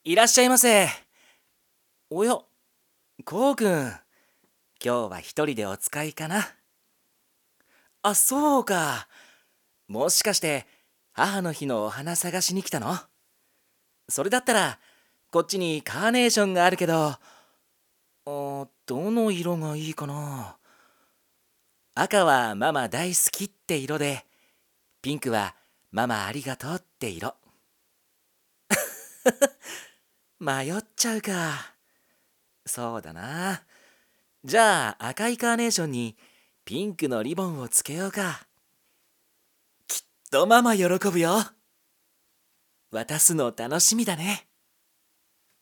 いらっしゃいませ。おや、こうくん、今日は一人でお使いかな。あ、そうか。もしかして母の日のお花探しに来たの？それだったらこっちにカーネーションがあるけど、どの色がいいかな。赤はママ大好きって色で、ピンクはママありがとうって色。迷っちゃうか。そうだな。じゃあ赤いカーネーションにピンクのリボンをつけようか。きっとママ喜ぶよ。渡すの楽しみだね。